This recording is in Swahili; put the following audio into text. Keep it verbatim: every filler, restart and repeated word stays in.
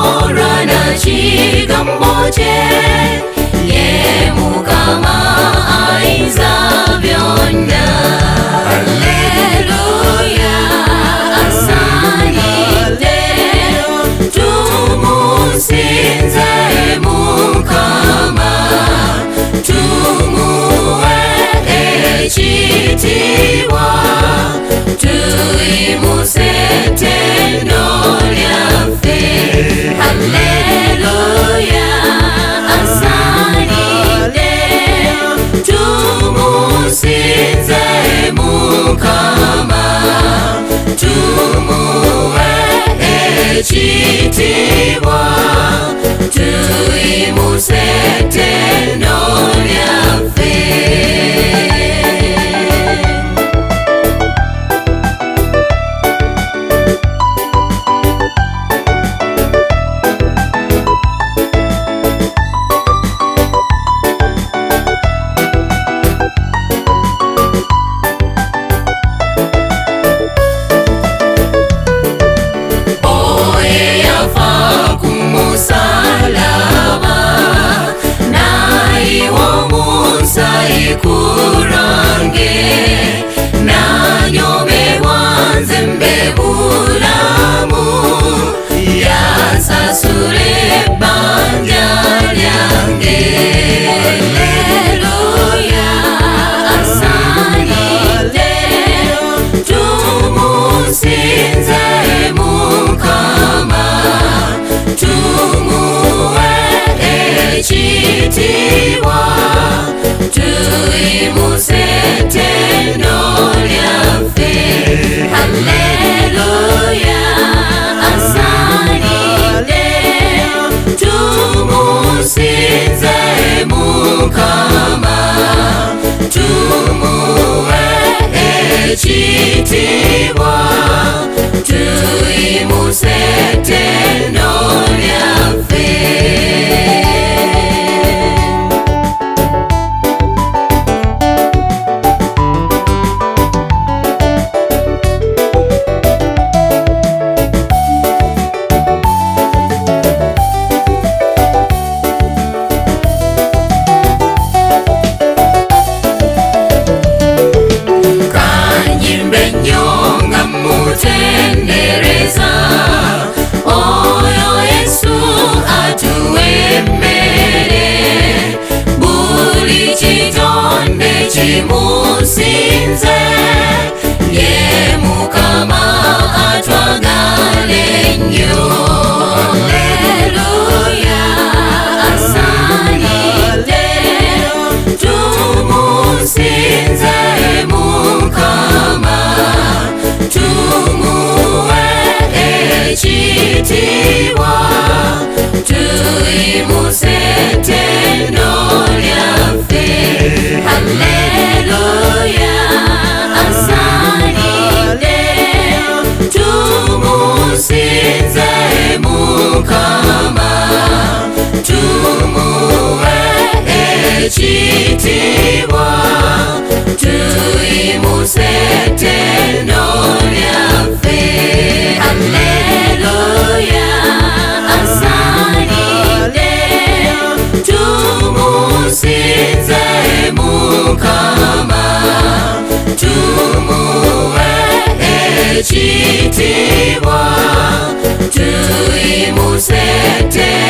Tora na chigambo che ye mukama aiza byonna. Haleluya asanide tumusinze mukama tumuwe ekitiibwa tuyimuse ettendo lyaffe. Haleluya asanide tumusinze mukama tumuwe ekitiibwa tuyimuse ettendo lyaffe. Ikurange nanyome wanze mbebulamu yasasule banja lyange. Haleluya asanide tumusinze mukama tumuwe ekitiibwa tuyimuse ettendo lyaffe. Haleluya asanide tumusinze mukama tumuwe ekitiibwa tuyimuse ettendo lyaffe. Mutendereza oyo Yesu atuwemmere buli kitonde kimusinze ye mukama atwagale nnyo. Haleluya asanide tumusinze mukama tumuwe ekitiibwa tuyimuse ettendo lyaffe. Haleluya asanide tumusinze mukama tumuwe ekitiibwa tuyimuse ettendo lyaffe. Haleluya asanide tumusinze mukama tumuwe ekitiibwa tuyimuse ettendo